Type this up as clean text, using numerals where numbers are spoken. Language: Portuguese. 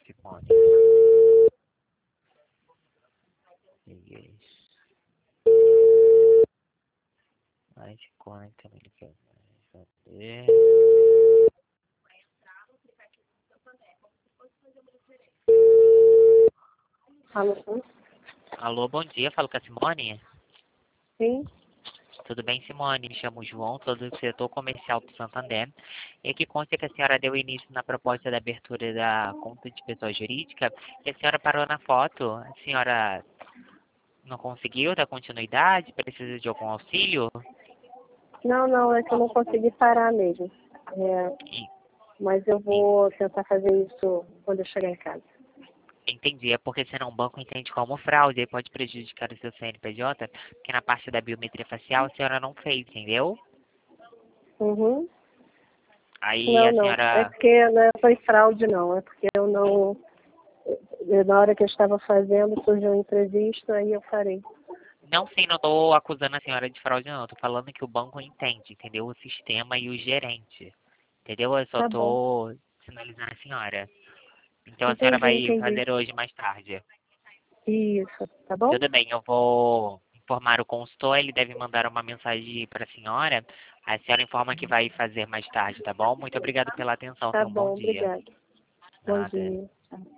Simone. Isso. Mais de 40 mil. Cadê? Alô? Alô, bom dia. Falo com a Simone. Sim? Tudo bem, Simone? Me chamo João, sou do setor comercial do Santander. E aqui consta que a senhora deu início na proposta da abertura da conta de pessoa jurídica e a senhora parou na foto. A senhora não conseguiu dar continuidade? Precisa de algum auxílio? Não, é que eu não consegui parar mesmo. E- Mas eu vou tentar fazer isso quando eu chegar em casa. Entendi, é porque senão o banco entende como fraude e pode prejudicar o seu CNPJ, porque na parte da biometria facial a senhora não fez, entendeu? Uhum. Aí a Não. É senhora porque não foi fraude, não. É porque eu não... Na hora que eu estava fazendo, surgiu um imprevisto, aí eu parei. não, sim, não estou acusando a senhora de fraude, não. Estou falando que o banco entende, entendeu? O sistema e o gerente, entendeu? Eu só Tá bom. estou sinalizando a senhora. Então a senhora vai Entendi. fazer hoje mais tarde. Isso, tá bom? Tudo bem, eu vou informar o consultor, ele deve mandar uma mensagem para a senhora. A senhora informa que vai fazer mais tarde, tá bom? Muito obrigado pela atenção, Tá tenha um bom bom, dia. obrigada. Bom Nada. dia.